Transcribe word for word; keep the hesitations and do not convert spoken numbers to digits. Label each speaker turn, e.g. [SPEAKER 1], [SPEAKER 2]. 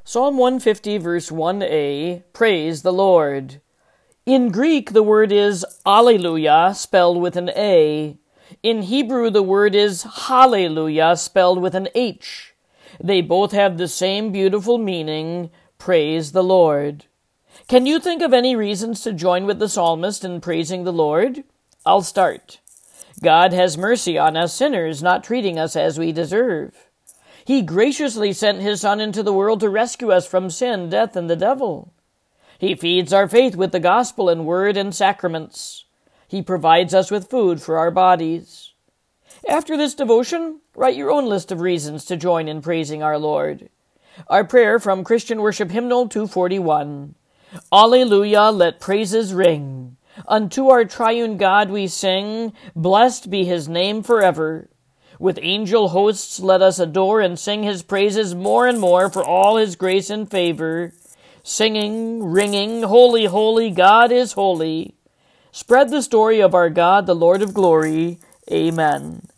[SPEAKER 1] Psalm one fifty, verse one a, Praise the Lord. In Greek, the word is Alleluia, spelled with an A. In Hebrew, the word is Hallelujah, spelled with an H. They both have the same beautiful meaning, Praise the Lord. Can you think of any reasons to join with the psalmist in praising the Lord? I'll start. God has mercy on us sinners, not treating us as we deserve. He graciously sent His Son into the world to rescue us from sin, death, and the devil. He feeds our faith with the gospel and word and sacraments. He provides us with food for our bodies. After this devotion, write your own list of reasons to join in praising our Lord. Our prayer from Christian Worship Hymnal two forty-one. Alleluia, let praises ring. Unto our triune God we sing, blessed be His name forever. With angel hosts let us adore and sing His praises more and more for all His grace and favor. Singing, ringing, holy, holy, God is holy. Spread the story of our God, the Lord of glory. Amen.